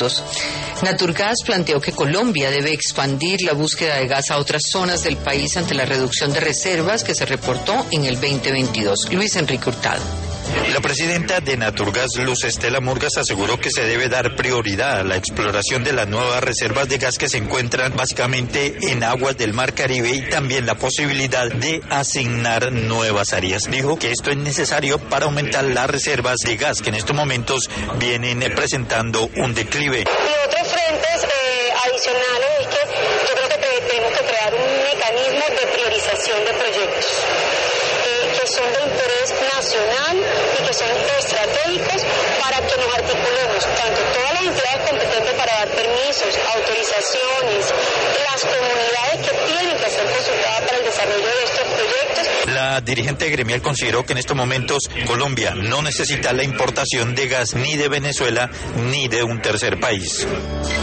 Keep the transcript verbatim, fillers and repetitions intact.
minutos. Naturgas planteó que Colombia debe expandir la búsqueda de gas a otras zonas del país ante la reducción de reservas que se reportó en el veinte veintidós. Luis Enrique Hurtado. La presidenta de Naturgas, Luz Estela Murgas, aseguró que se debe dar prioridad a la exploración de las nuevas reservas de gas que se encuentran básicamente en aguas del Mar Caribe y también la posibilidad de asignar nuevas áreas. Dijo que esto es necesario para aumentar las reservas de gas que en estos momentos vienen presentando un declive. Y otros frentes eh, adicionales es que yo creo que tenemos que crear un mecanismo de priorización de proyectos eh, que son de interés nacional y que son estratégicos para que nos articulemos tanto todas las entidades competentes para dar permisos, autorizaciones, las comunidades que tienen que ser consultadas para el desarrollo de estos proyectos. La dirigente gremial consideró que en estos momentos Colombia no necesita la importación de gas ni de Venezuela ni de un tercer país.